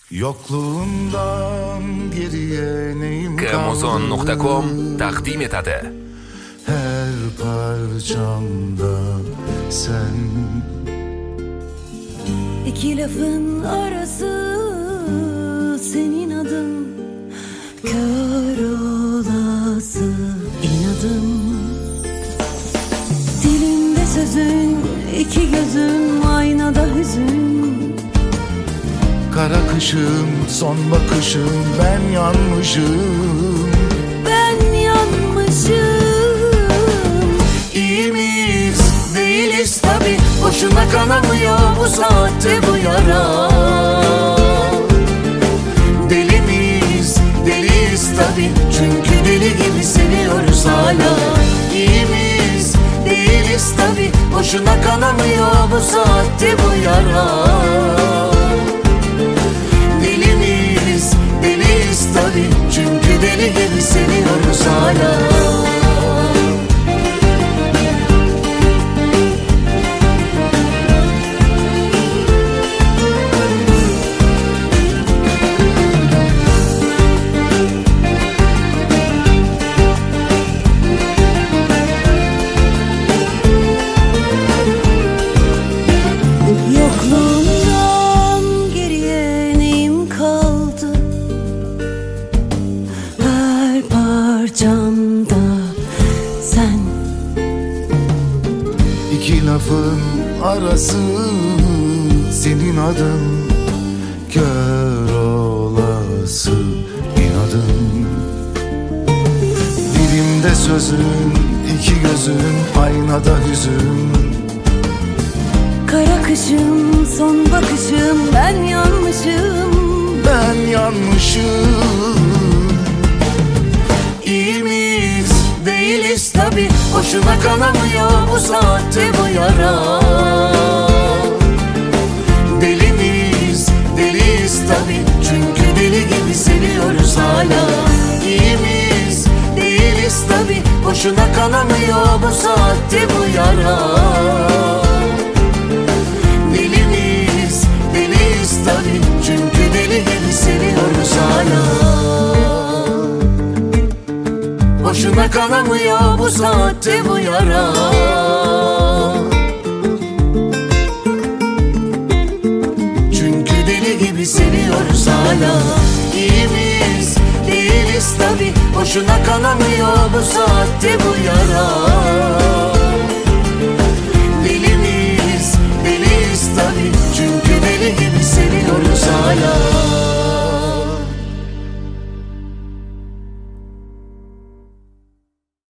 Yokluğundan geriye neyim kaldı? Kmozon.com takdim etadi. Her parçamda sen. İki lafın arası senin adın, kör olası inadım. Dilimde sözün, iki gözüm, aynada hüzün. Kara kışım, son bakışım, ben yanmışım. Ben yanmışım. İyi miyiz? Değiliz tabi. Boşuna kanamıyor bu saatte bu yara. Deli miyiz? Deliyiz tabi. Çünkü deli gibi seviyoruz hala. İyi miyiz? Değiliz tabi. Boşuna kanamıyor bu saatte bu yara. Deli miyiz? Deliyiz tabi. Çünkü deli gibi seviyoruz hala. Sen. İki lafın arası senin adın, kör olası inadın. Dilimde sözün, iki gözün, aynada hüzün. Kara kışım, son bakışım, ben yanmışım. Ben yanmışım. İyi miyiz? Değiliz tabi. Boşuna kanamıyor bu saatte bu yara. Deli miyiz? Deliyiz tabi. Çünkü deli gibi seviyoruz hala. İyi miyiz? Değiliz tabi. Boşuna kanamıyor bu saatte bu yara. Deli miyiz? Deliyiz tabi. Çünkü deli gibi seviyoruz hala. Boşuna kanamıyor bu saatte bu yara. Çünkü deli gibi seviyoruz hala. İyi miyiz? Değiliz tabi. Boşuna kanamıyor bu saatte bu yara.